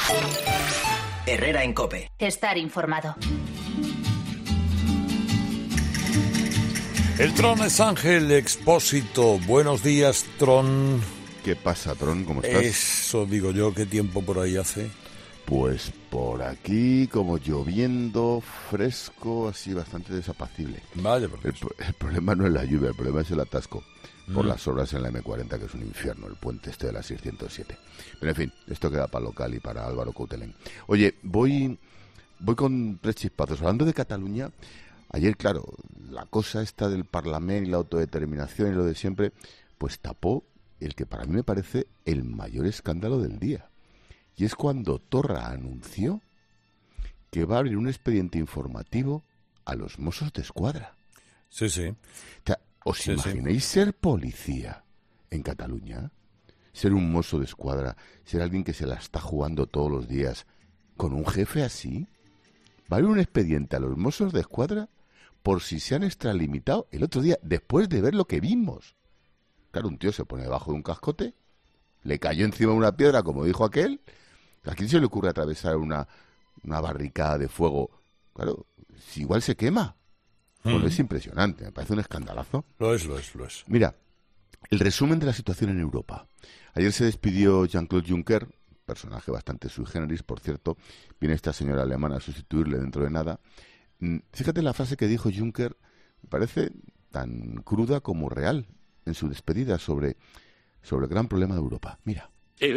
Herrera en COPE. Estar informado. El Tron es Ángel Expósito. Buenos días, Tron. ¿Qué pasa, Tron? ¿Cómo estás? Eso digo yo. ¿Qué tiempo por ahí hace? Pues por aquí, como lloviendo, fresco, así bastante desapacible. Vaya, el problema no es la lluvia, el problema es el atasco por las obras en la M40, que es un infierno, el puente este de la 607. Pero en fin, esto queda para local y para Álvaro Coutelén. Oye, voy con tres chispazos. Hablando de Cataluña, ayer, claro, la cosa esta del Parlamento y la autodeterminación y lo de siempre, pues tapó el que para mí me parece el mayor escándalo del día. Y es cuando Torra anunció que va a abrir un expediente informativo a los Mossos d'Esquadra. Sí, sí. O sea, ¿os imagináis ser policía en Cataluña? Ser un mosso d'esquadra, ser alguien que se la está jugando todos los días con un jefe así. Va a haber un expediente a los Mossos d'Esquadra por si se han extralimitado el otro día, después de ver lo que vimos. Claro, un tío se pone debajo de un cascote, le cayó encima una piedra, como dijo aquel. ¿A quién se le ocurre atravesar una barricada de fuego? Claro, si igual se quema. Bueno, es impresionante, me parece un escandalazo. Lo es. Mira, el resumen de la situación en Europa. Ayer se despidió Jean-Claude Juncker, personaje bastante sui generis, por cierto. Viene esta señora alemana a sustituirle dentro de nada. Fíjate la frase que dijo Juncker, me parece tan cruda como real en su despedida sobre el gran problema de Europa. Mira.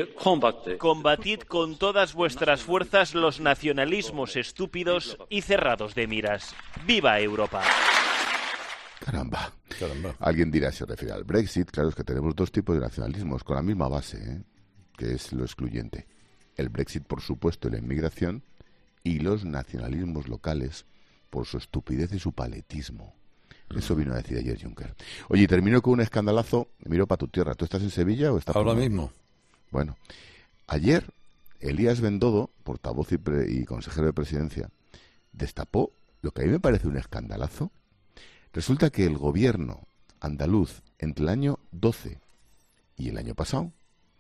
Combatid con todas vuestras fuerzas los nacionalismos estúpidos y cerrados de miras. ¡Viva Europa! Caramba. Alguien dirá, se refiere al Brexit. Claro, es que tenemos dos tipos de nacionalismos con la misma base, que es lo excluyente. El Brexit, por supuesto, y la inmigración, y los nacionalismos locales por su estupidez y su paletismo. Eso vino a decir ayer Juncker. Oye, y termino con un escandalazo. Miro para tu tierra. ¿Tú estás en Sevilla o estás ahora mismo? Bueno, ayer Elías Bendodo, portavoz y consejero de Presidencia, destapó lo que a mí me parece un escandalazo. Resulta que el gobierno andaluz entre el año 12 y el año pasado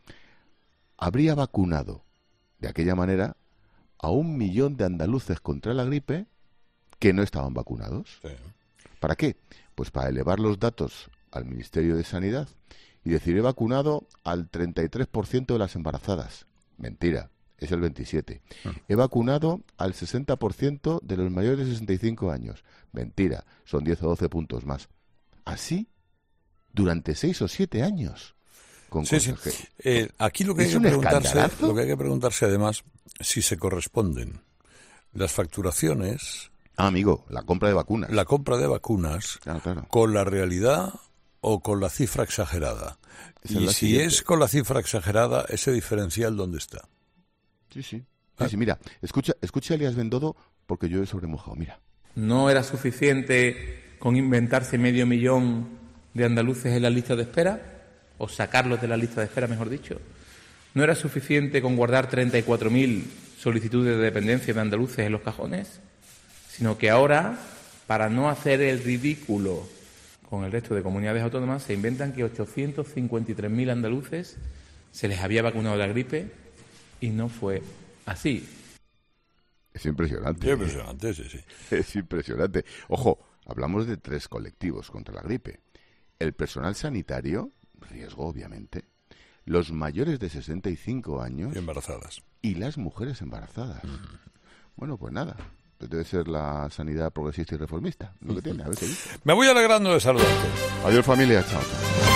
habría vacunado de aquella manera a 1 millón de andaluces contra la gripe que no estaban vacunados. Sí. ¿Para qué? Pues para elevar los datos al Ministerio de Sanidad y decir, he vacunado al 33% de las embarazadas. Mentira, es el 27%. He vacunado al 60% de los mayores de 65 años. Mentira, son 10 o 12 puntos más. Así, durante 6 o 7 años. Sí. Aquí lo que hay que preguntarse además, si se corresponden las facturaciones... amigo, la compra de vacunas. La compra de vacunas claro. Con la realidad o con la cifra exagerada. Y si es con la cifra exagerada, ese diferencial, ¿dónde está? Sí, mira, escucha a Elías Bendodo porque yo he sobremojado, mira. ¿No era suficiente con inventarse 500.000 de andaluces en la lista de espera? O sacarlos de la lista de espera, mejor dicho. ¿No era suficiente con guardar 34.000 solicitudes de dependencia de andaluces en los cajones? Sino que ahora, para no hacer el ridículo con el resto de comunidades autónomas, se inventan que 853.000 andaluces se les había vacunado la gripe y no fue así. Es impresionante. Es impresionante, sí. Es impresionante. Ojo, hablamos de 3 colectivos contra la gripe. El personal sanitario, riesgo obviamente, los mayores de 65 años... y embarazadas. Y las mujeres embarazadas. Bueno, pues nada... debe ser la sanidad progresista y reformista, lo que tiene, a ver qué dice. Me voy alegrando de saludarte. Adiós, familia, chao.